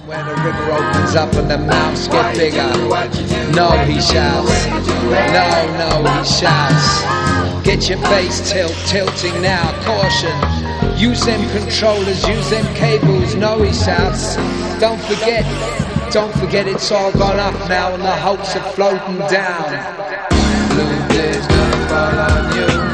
When the river opens up and the mouths get bigger. No, he shouts. No, he shouts. Get your face tilting now. Caution. Use them controllers, use them cables. No, he shouts. Don't forget it's all gone up now and the hopes are floating down. Blue days gonna fall on you.